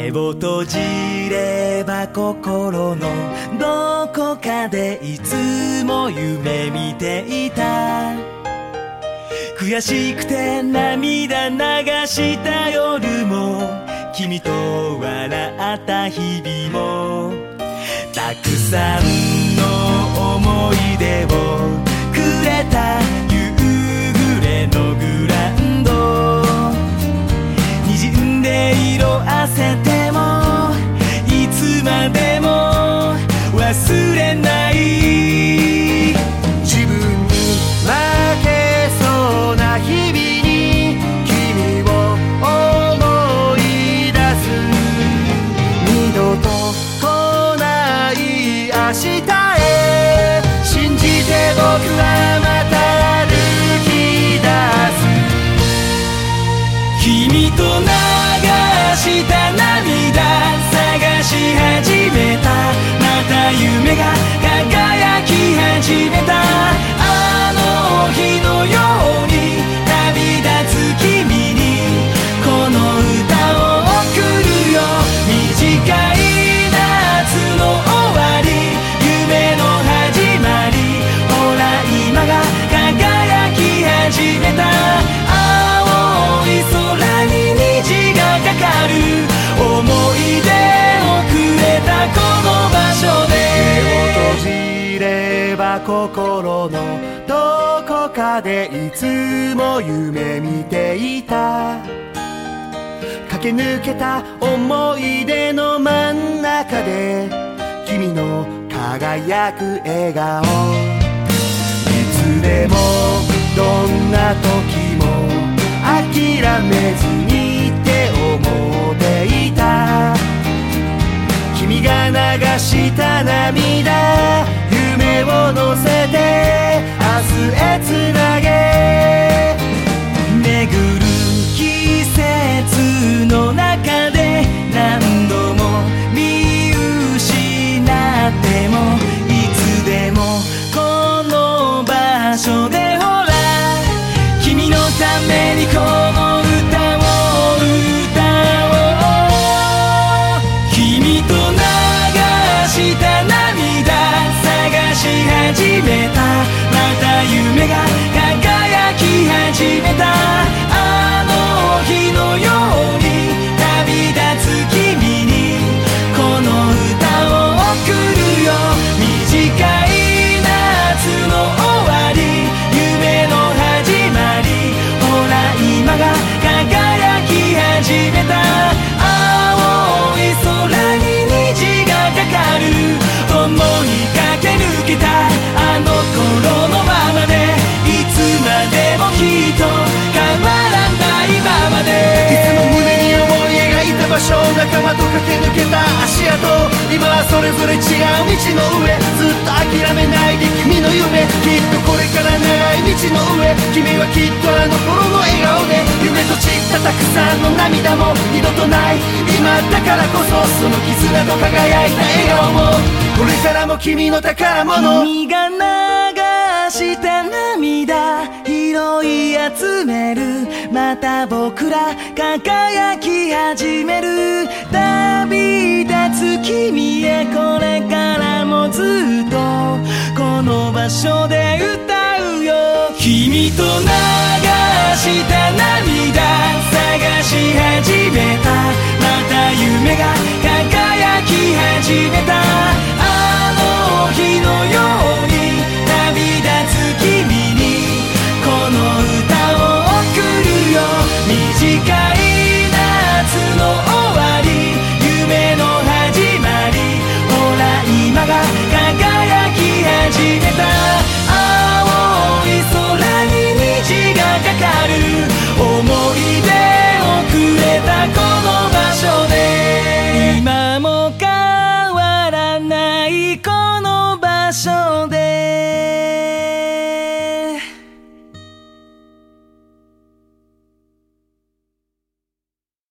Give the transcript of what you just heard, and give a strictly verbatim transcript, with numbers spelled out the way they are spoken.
目を閉じれば心のどこかでいつも夢見ていた。悔しくて涙流した夜も君と笑った日々もたくさんの思い出をくれた夕暮れのグラウンド。滲んで色あせてもいつまでも忘れない。 自分に負けそうな日々に君を思い出す。二度と来ない明日へ信じて僕はまた歩き出す。 君と流した涙探し始めた。また夢が輝き始めた。あの日のように旅立つ君にこの歌を送るよ。短い夏の終わり夢の始まり。ほら今が輝き始めた。青い空に虹がかかる思い出をくれたこの場所で。 目を閉じれば心のどこかでいつも夢見ていた。駆け抜けた思い出の真ん中で君の輝く笑顔。いつでもどんな時も諦めずにって思っていた。君が流した涙夢を乗せて明日へつなげ。 巡る季節の中で何度も見失ってもいつでもこの場所でほら君のためにこの歌を歌おう。君と流した涙探し始めた。また夢が輝き始めた。あの日のように旅立つ君にこの歌を送るよ。短い夏の終わり夢の始まり。ほら今が輝き始めた。青い空に虹がかかる思い駆け抜けたあの頃のままでいつまでもきっと変わらないままで。 いつも胸に思い描いた場所仲間と駆け抜けた足跡。今はそれぞれ違う道の上ずっと諦めないで君の夢。きっとこれから長い道の上君はきっとあの頃の笑顔で夢と散ったたくさんの涙も二度とない今だからこそその絆と輝いた笑顔もこれからも君の宝物。 君が流した涙拾い集める。また僕ら輝き始める。旅立つ君へこれからもずっとこの場所で歌うよ。君と流した涙探し始めた。また夢が